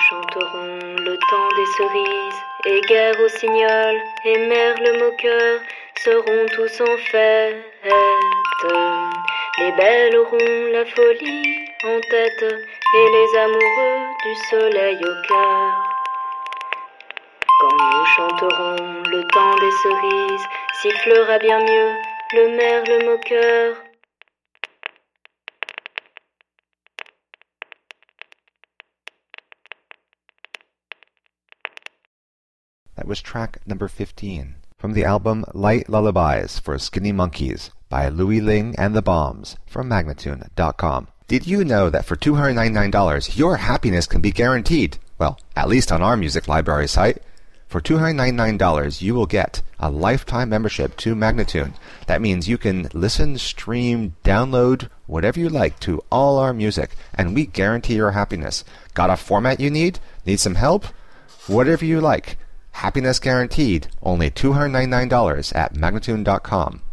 chanterons le temps des cerises, et guerre au signal, et merle moqueur seront tous en fête. Les belles auront la folie en tête, et les amoureux du soleil au cœur. Quand nous chanterons le temps des cerises, sifflera bien mieux le merle moqueur. That was track number 15 from the album Light Lullabies for Skinny Monkeys by Louis Ling and the Bombs from Magnatune.com. Did you know that for $299 your happiness can be guaranteed? Well, at least on our music library site. For $299 you will get a lifetime membership to Magnatune. That means you can listen, stream, download, whatever you like to all our music, and we guarantee your happiness. Got a format you need? Need some help? Whatever you like. Happiness guaranteed. Only $299 at Magnatune.com.